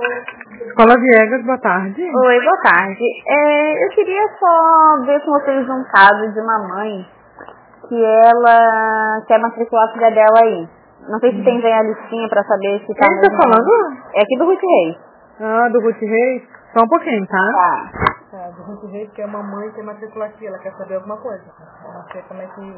Escola Viegas, boa tarde. Oi, boa tarde. Eu queria só ver com vocês um caso de uma mãe que ela quer matricular a filha dela aí. Não sei se tem a listinha pra saber se tá... Quem tá falando? É aqui do Ruth Reis. Ah, do Ruth Reis? Só um pouquinho, tá? Tá. Do Ruth Reis, que é uma mãe que quer matricular aqui, ela quer saber alguma coisa. Eu não sei como é que...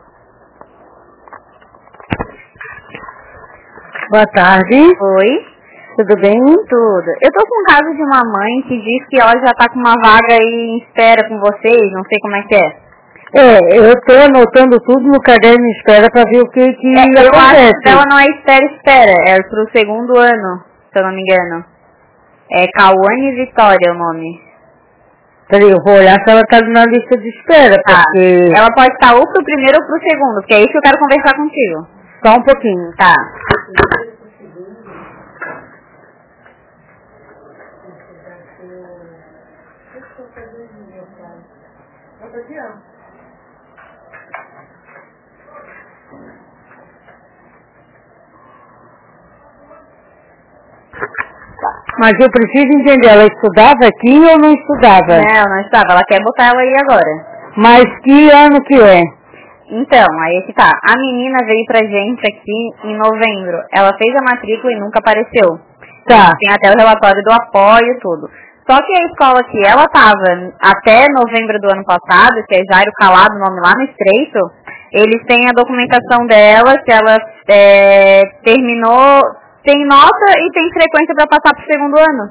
Boa tarde. Oi. Tudo bem? Tudo. Eu tô com um caso de uma mãe que diz que ela já tá com uma vaga aí em espera com vocês, não sei como é que é. Eu tô anotando tudo no caderno de espera pra ver o que Eu acontece. acho que ela não é espera, é pro segundo ano, se eu não me engano. É Cauane Vitória o nome. Peraí, eu vou olhar se ela tá na lista de espera, porque... Ela pode estar ou pro primeiro ou pro segundo, porque é isso que eu quero conversar contigo. Só um pouquinho. Tá. Mas eu preciso entender, ela estudava aqui ou não estudava? Não estudava, ela quer botar ela aí agora. Mas que ano que é? Então, aí que tá. A menina veio pra gente aqui em novembro. Ela fez a matrícula e nunca apareceu. Tá. Tem até o relatório do apoio e tudo. Só que a escola que ela tava até novembro do ano passado, que é Jairo Calado, o nome lá no Estreito, eles têm a documentação dela, que ela terminou, tem nota e tem frequência para passar pro segundo ano.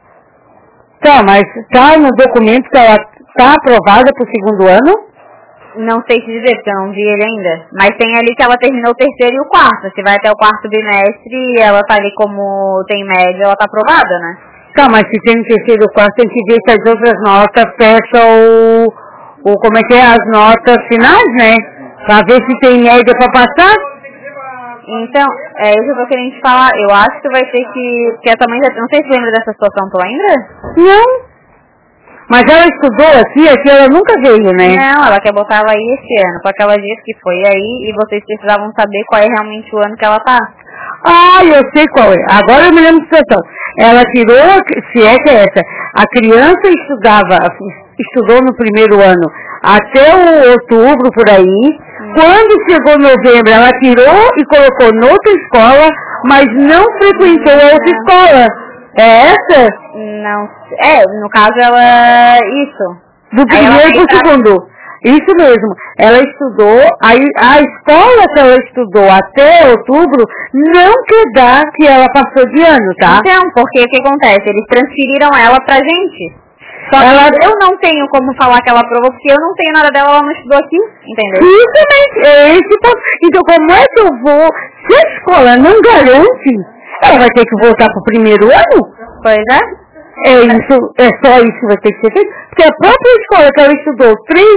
Tá, mas tá no documento que ela tá aprovada pro segundo ano? Não sei te dizer, porque eu não vi ele ainda. Mas tem ali que ela terminou o terceiro e o quarto. Se vai até o quarto bimestre e ela tá ali como tem média, ela tá aprovada, né? Tá, mas se tem o terceiro e o quarto, tem que ver se as outras notas fecham como é que é, as notas finais, né? Pra ver se tem média pra passar. Então, é isso que eu tô querendo te falar. Eu acho que vai ter que essa mãe já... Não sei se lembra dessa situação, tu lembra? Não. Mas ela estudou aqui ela nunca veio, né? Não, ela quer botar ela aí esse ano, porque ela disse que foi aí e vocês precisavam saber qual é realmente o ano que ela tá. Ah, eu sei qual é. Agora eu me lembro da situação. Ela tirou, se é que é essa, a criança estudou no primeiro ano até o outubro, por aí. Quando chegou novembro, ela tirou e colocou noutra escola, mas não frequentou a outra escola. É essa? Não, no caso ela... Isso. Do primeiro pro segundo. Isso mesmo. Ela estudou, aí a escola que ela estudou até outubro não quer dar que ela passou de ano, tá? Então, porque o que acontece? Eles transferiram ela pra gente. Só que eu não tenho como falar que ela aprovou, porque eu não tenho nada dela, ela não estudou aqui, entendeu? Isso, então como é que eu vou... Se a escola não garante, ela vai ter que voltar pro primeiro ano? Pois é. É só isso que vai ter que ser feito. Porque a própria escola que ela estudou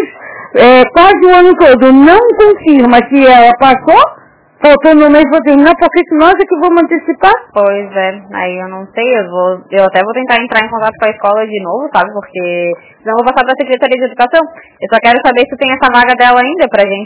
quase o ano todo não confirma que ela passou, faltando um mês para terminar, porque nós é que vamos antecipar? Pois é, aí eu não sei, eu até vou tentar entrar em contato com a escola de novo, sabe, porque senão eu vou passar para a Secretaria de Educação. Eu só quero saber se tem essa vaga dela ainda pra gente.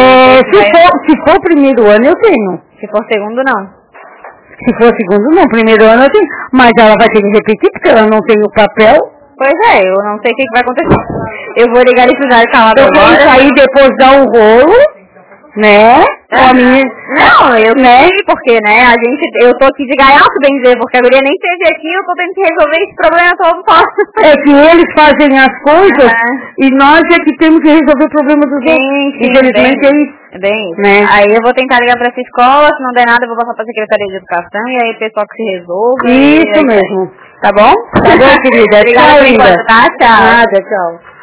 Se for primeiro ano eu tenho. Se for segundo, não. Se for segundo, não. Primeiro ano eu tenho. Mas ela vai ter que repetir, porque ela não tem o papel. Pois é, eu não sei o que vai acontecer. Eu vou ligar esse Jairo Calado agora. Eu aí depois dar um rolo, né? Não, eu sei, porque, né, eu tô aqui de gaiato, bem dizer, porque a guria nem esteve aqui, eu tô tendo que resolver esse problema todo só. É que eles fazem as coisas e nós é que temos que resolver o problema dos outros. Infelizmente é isso. Bem isso. Né? Aí eu vou tentar ligar pra essa escola, se não der nada eu vou passar pra Secretaria de Educação e aí o pessoal que se resolve. Isso mesmo. Tá bom? Tá bom, querida? Obrigada, Tchau, linda. tá? Tchau. Nada, tchau.